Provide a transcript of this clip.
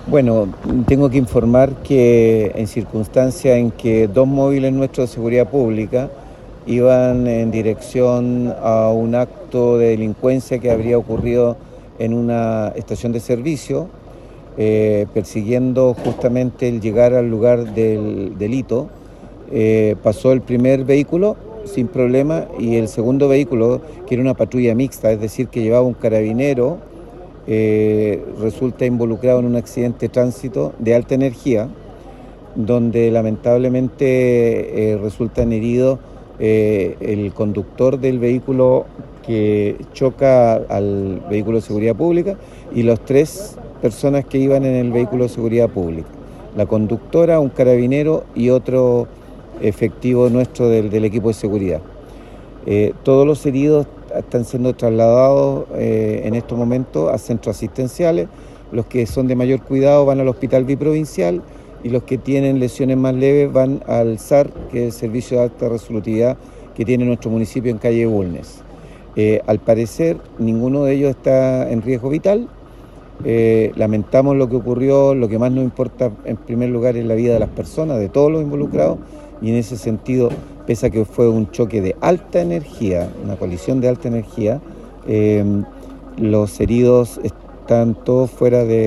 Bueno, tengo que informar que en circunstancias en que dos móviles nuestros de seguridad pública iban en dirección a un acto de delincuencia que habría ocurrido en una estación de servicio, persiguiendo justamente el llegar al lugar del delito, pasó el primer vehículo sin problema y el segundo vehículo, que era una patrulla mixta, es decir, que llevaba un carabinero, resulta involucrado en un accidente de tránsito de alta energía, donde lamentablemente resultan heridos el conductor del vehículo que choca al vehículo de seguridad pública y las tres personas que iban en el vehículo de seguridad pública. La conductora, un carabinero y otro efectivo nuestro del equipo de seguridad. Todos los heridos están siendo trasladados en estos momentos a centros asistenciales. Los que son de mayor cuidado van al hospital biprovincial y los que tienen lesiones más leves van al SAR, que es el servicio de alta resolutividad que tiene nuestro municipio en calle Bulnes. Al parecer ninguno de ellos está en riesgo vital. Lamentamos lo que ocurrió. Lo que más nos importa en primer lugar es la vida de las personas, de todos los involucrados, y en ese sentido, pese a que fue un choque de alta energía, una colisión de alta energía, los heridos están todos fuera de